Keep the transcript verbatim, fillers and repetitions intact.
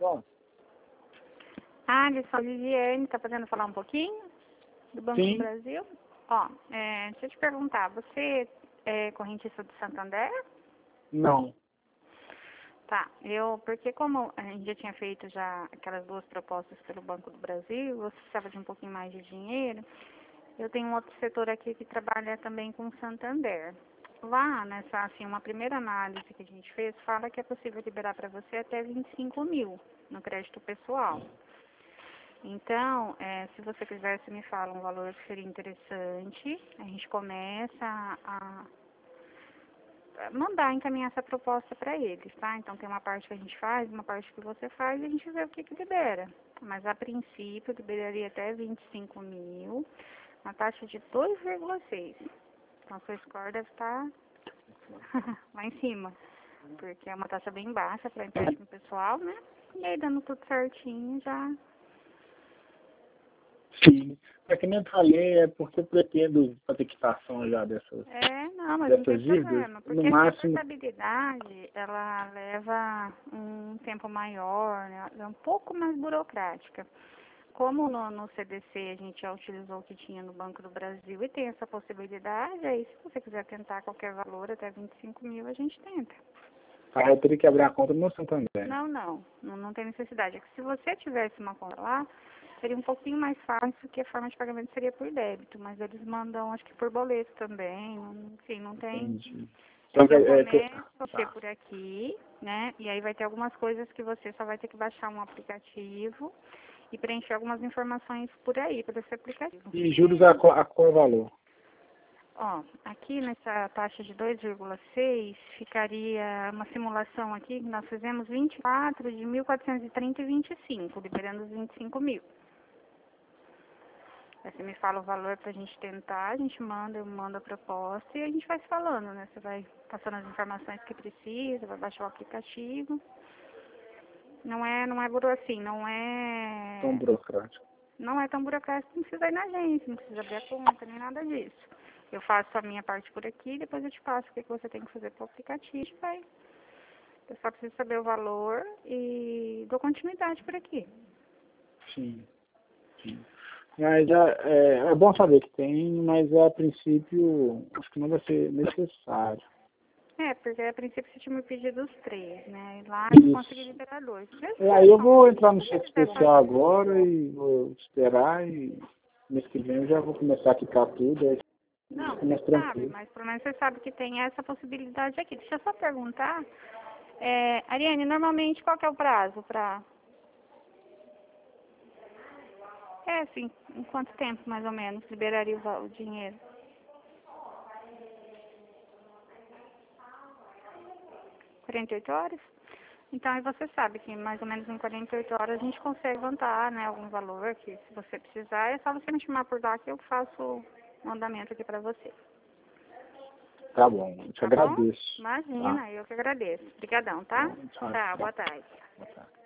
telefone? Ah, eu sou a Viviane, tá podendo falar um pouquinho do Banco Sim. do Brasil? Ó, é, deixa eu te perguntar, você é correntista do Santander? Não. Tá, eu, porque como a gente já tinha feito já aquelas duas propostas pelo Banco do Brasil, você precisava de um pouquinho mais de dinheiro, eu tenho um outro setor aqui que trabalha também com o Santander. Lá, nessa, assim, uma primeira análise que a gente fez, fala que é possível liberar para você até vinte e cinco mil no crédito pessoal. Então, é, se você quiser, você me fala um valor que seria interessante, a gente começa a mandar, encaminhar essa proposta para eles, tá? Então, tem uma parte que a gente faz, uma parte que você faz e a gente vê o que que libera. Mas, a princípio, liberaria até vinte e cinco mil, na taxa de dois vírgula seis. Então, seu score deve estar lá em cima, porque é uma taxa bem baixa para empréstimo pessoal, né? E aí, dando tudo certinho, já... Sim. É que nem eu falei, é porque eu pretendo fazer quitação já dessas, É, não, mas não dessas tem dívidas. problema, porque No assim, a máximo, portabilidade, ela leva um tempo maior, né? É um pouco mais burocrática. Como no, no C D C a gente já utilizou o que tinha no Banco do Brasil e tem essa possibilidade, aí se você quiser tentar qualquer valor, até vinte e cinco mil, a gente tenta. aí eu teria que abrir a conta no Santander. Não, não, não, não tem necessidade. É que se você tivesse uma conta lá, seria um pouquinho mais fácil, porque a forma de pagamento seria por débito, mas eles mandam, acho que por boleto também, não- enfim, não tem... Entendi. Eu Então, é, é que... começo você Tá. por aqui, né? E aí vai ter algumas coisas que você só vai ter que baixar um aplicativo e preencher algumas informações por aí, por esse aplicativo. E juros a, qual- a qual valor? Ó, aqui nessa taxa de dois vírgula seis, ficaria uma simulação aqui, que nós fizemos vinte e quatro de mil quatrocentos e trinta e vinte e cinco, liberando os vinte e cinco mil. Aí você me fala o valor pra gente tentar, a gente manda, eu mando a proposta e a gente vai se falando, né? Você vai passando as informações que precisa, vai baixar o aplicativo. Não é, não é buro assim, não é... Tão burocrático. Não é tão burocrático, não precisa ir na agência, não precisa abrir a conta, nem nada disso. Eu faço a minha parte por aqui, depois eu te passo o que que você tem que fazer pro aplicativo, vai. Eu só preciso saber o valor e dou continuidade por aqui. Sim. Sim. Mas é, é, é bom saber que tem, mas a princípio acho que não vai ser necessário. É, porque a princípio você tinha me pedido os três, né? E lá eu consegui Isso. liberar dois. É, aí eu vou entrar no cheque especial agora e vou esperar e mês que vem eu já vou começar a quitar tudo, aí Não, fica você mais sabe, tranquilo. mas pelo menos você sabe que tem essa possibilidade aqui. Deixa eu só perguntar. É, Ariane, normalmente qual que é o prazo para... É, assim, em quanto tempo mais ou menos liberaria o, va- o dinheiro? quarenta e oito horas? Então aí você sabe que mais ou menos em quarenta e oito horas a gente consegue levantar, né, algum valor que se você precisar, é só você me chamar por lá que eu faço o andamento aqui para você. Tá bom, eu te Tá bom? agradeço. Tá? Imagina, eu que agradeço. Obrigadão, tá? Tchau, Tá, tchau. boa tarde. Boa tarde.